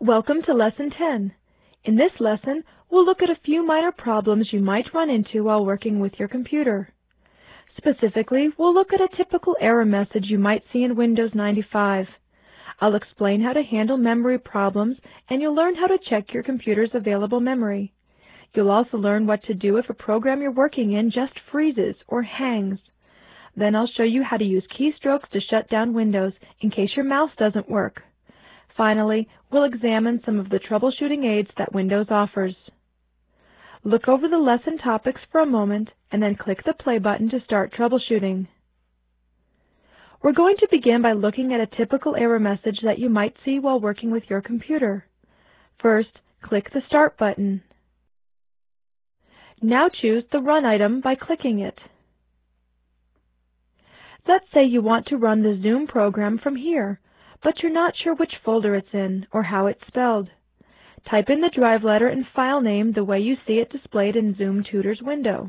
Welcome to Lesson 10. In this lesson, we'll look at a few minor problems you might run into while working with your computer. Specifically, we'll look at a typical error message you might see in Windows 95. I'll explain how to handle memory problems, and you'll learn how to check your computer's available memory. You'll also learn what to do if a program you're working in just freezes or hangs. Then I'll show you how to use keystrokes to shut down Windows in case your mouse doesn't work. Finally, we'll examine some of the troubleshooting aids that Windows offers. Look over the lesson topics for a moment and then click the play button to start troubleshooting. We're going to begin by looking at a typical error message that you might see while working with your computer. First, click the Start button. Now choose the Run item by clicking it. Let's say you want to run the Zoom program from here, but you're not sure which folder it's in or how it's spelled. Type in the drive letter and file name the way you see it displayed in Zoom Tutor's window.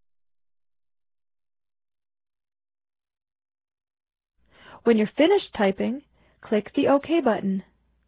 When you're finished typing, click the OK button.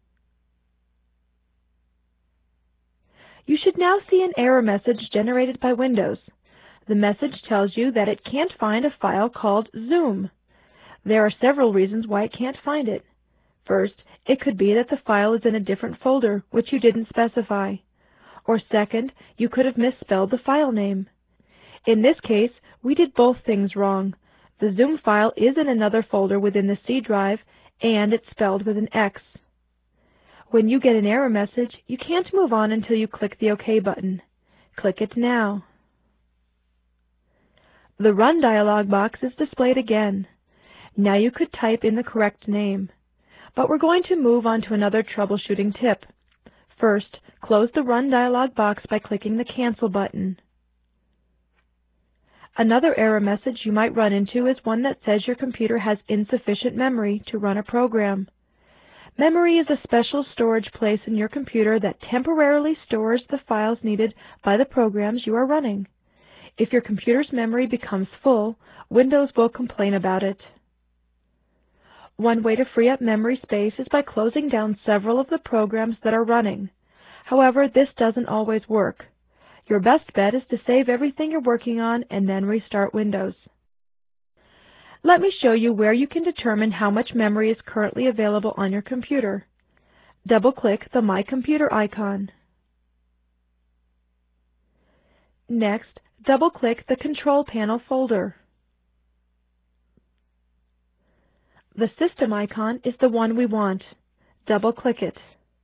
You should now see an error message generated by Windows. The message tells you that it can't find a file called Zoom. There are several reasons why it can't find it. First, it could be that the file is in a different folder, which you didn't specify. Or second, you could have misspelled the file name. In this case, we did both things wrong. The Zoom file is in another folder within the C drive, and it's spelled with an X. When you get an error message, you can't move on until you click the OK button. Click it now. The Run dialog box is displayed again. Now you could type in the correct name. But we're going to move on to another troubleshooting tip. First, close the Run dialog box by clicking the Cancel button. Another error message you might run into is one that says your computer has insufficient memory to run a program. Memory is a special storage place in your computer that temporarily stores the files needed by the programs you are running. If your computer's memory becomes full, Windows will complain about it. One way to free up memory space is by closing down several of the programs that are running. However, this doesn't always work. Your best bet is to save everything you're working on and then restart Windows. Let me show you where you can determine how much memory is currently available on your computer. Double-click the My Computer icon. Next, double-click the Control Panel folder. The System icon is the one we want. Double-click it.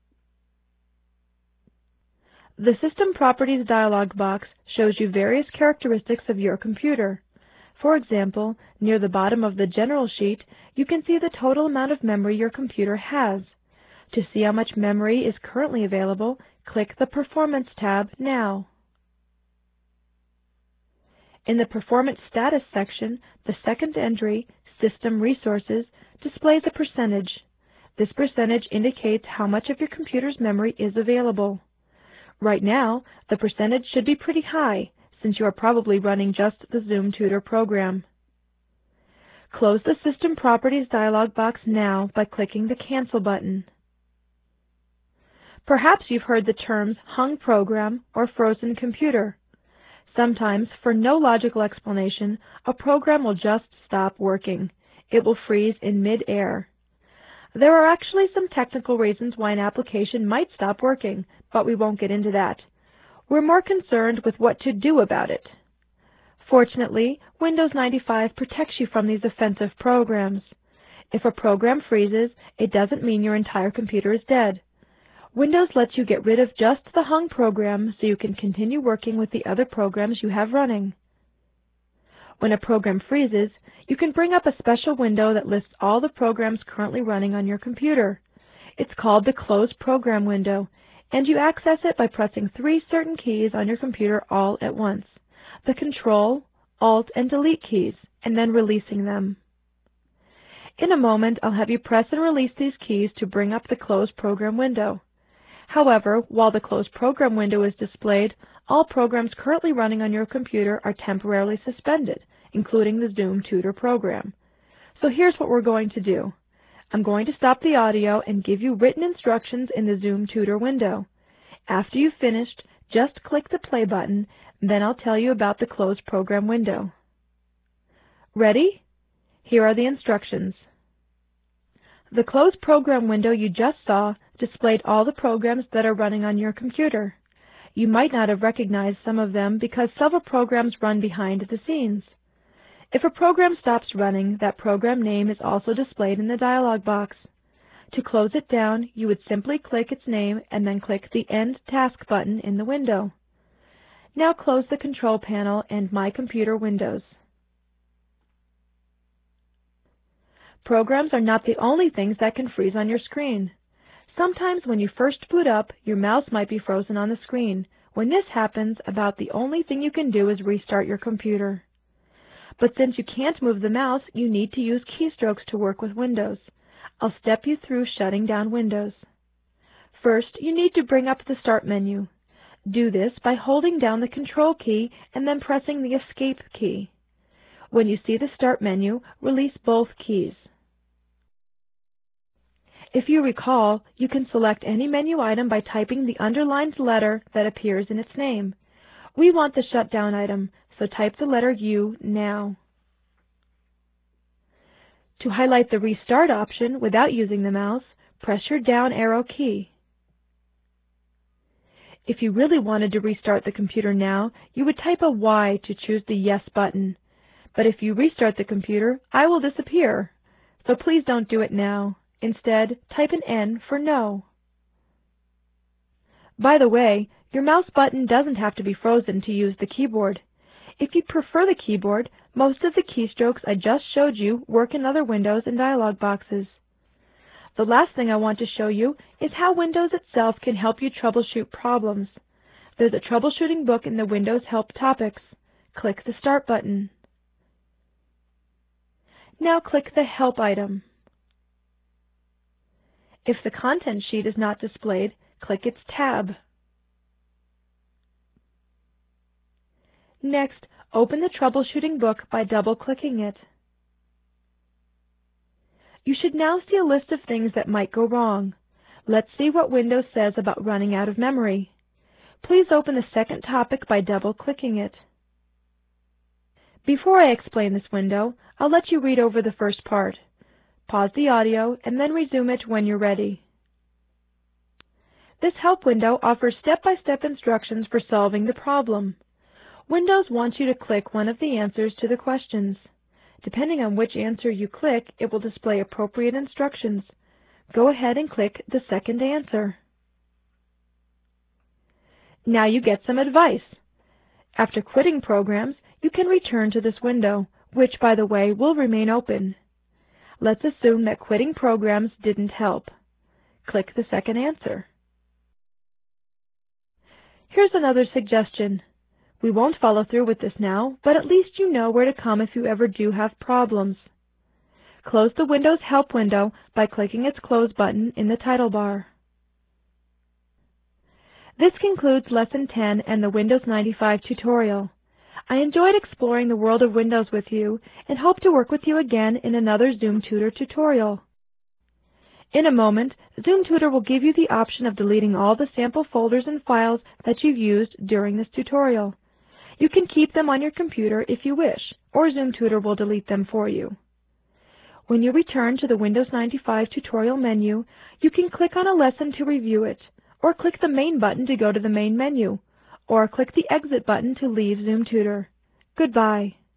The System Properties dialog box shows you various characteristics of your computer. For example, near the bottom of the General sheet, you can see the total amount of memory your computer has. To see how much memory is currently available, click the Performance tab now. In the Performance Status section, the second entry, System Resources, displays a percentage. This percentage indicates how much of your computer's memory is available. Right now, the percentage should be pretty high, since you are probably running just the Zoom Tutor program. Close the System Properties dialog box now by clicking the Cancel button. Perhaps you've heard the terms hung program or frozen computer. Sometimes, for no logical explanation, a program will just stop working. It will freeze in mid-air. There are actually some technical reasons why an application might stop working, but we won't get into that. We're more concerned with what to do about it. Fortunately, Windows 95 protects you from these offensive programs. If a program freezes, it doesn't mean your entire computer is dead. Windows lets you get rid of just the hung program so you can continue working with the other programs you have running. When a program freezes, you can bring up a special window that lists all the programs currently running on your computer. It's called the Close Program window, and you access it by pressing 3 certain keys on your computer all at once, the Control, Alt, and Delete keys, and then releasing them. In a moment, I'll have you press and release these keys to bring up the Close Program window. However, while the Close Program window is displayed, all programs currently running on your computer are temporarily suspended, including the Zoom Tutor program. So here's what we're going to do. I'm going to stop the audio and give you written instructions in the Zoom Tutor window. After you've finished, just click the play button, then I'll tell you about the close program window. Ready? Here are the instructions. The close program window you just saw displayed all the programs that are running on your computer. You might not have recognized some of them because several programs run behind the scenes. If a program stops running, that program name is also displayed in the dialog box. To close it down, you would simply click its name and then click the End Task button in the window. Now close the Control Panel and My Computer windows. Programs are not the only things that can freeze on your screen. Sometimes when you first boot up, your mouse might be frozen on the screen. When this happens, about the only thing you can do is restart your computer. But since you can't move the mouse, you need to use keystrokes to work with Windows. I'll step you through shutting down Windows. First, you need to bring up the Start menu. Do this by holding down the Control key and then pressing the Escape key. When you see the Start menu, release both keys. If you recall, you can select any menu item by typing the underlined letter that appears in its name. We want the shutdown item, so type the letter U now. To highlight the Restart option without using the mouse, press your down arrow key. If you really wanted to restart the computer now, you would type a Y to choose the Yes button. But if you restart the computer, I will disappear. So please don't do it now. Instead, type an N for No. By the way, your mouse button doesn't have to be frozen to use the keyboard. If you prefer the keyboard, most of the keystrokes I just showed you work in other windows and dialog boxes. The last thing I want to show you is how Windows itself can help you troubleshoot problems. There's a troubleshooting book in the Windows Help topics. Click the Start button. Now click the Help item. If the content sheet is not displayed, click its tab. Next, open the troubleshooting book by double-clicking it. You should now see a list of things that might go wrong. Let's see what Windows says about running out of memory. Please open the second topic by double-clicking it. Before I explain this window, I'll let you read over the first part. Pause the audio and then resume it when you're ready. This Help window offers step-by-step instructions for solving the problem. Windows wants you to click one of the answers to the questions. Depending on which answer you click, it will display appropriate instructions. Go ahead and click the second answer. Now you get some advice. After quitting programs, you can return to this window, which, by the way, will remain open. Let's assume that quitting programs didn't help. Click the second answer. Here's another suggestion. We won't follow through with this now, but at least you know where to come if you ever do have problems. Close the Windows Help window by clicking its Close button in the title bar. This concludes Lesson 10 and the Windows 95 tutorial. I enjoyed exploring the world of Windows with you and hope to work with you again in another Zoom Tutor tutorial. In a moment, Zoom Tutor will give you the option of deleting all the sample folders and files that you've used during this tutorial. You can keep them on your computer if you wish, or Zoom Tutor will delete them for you. When you return to the Windows 95 tutorial menu, you can click on a lesson to review it, or click the Main button to go to the main menu, or click the Exit button to leave Zoom Tutor. Goodbye.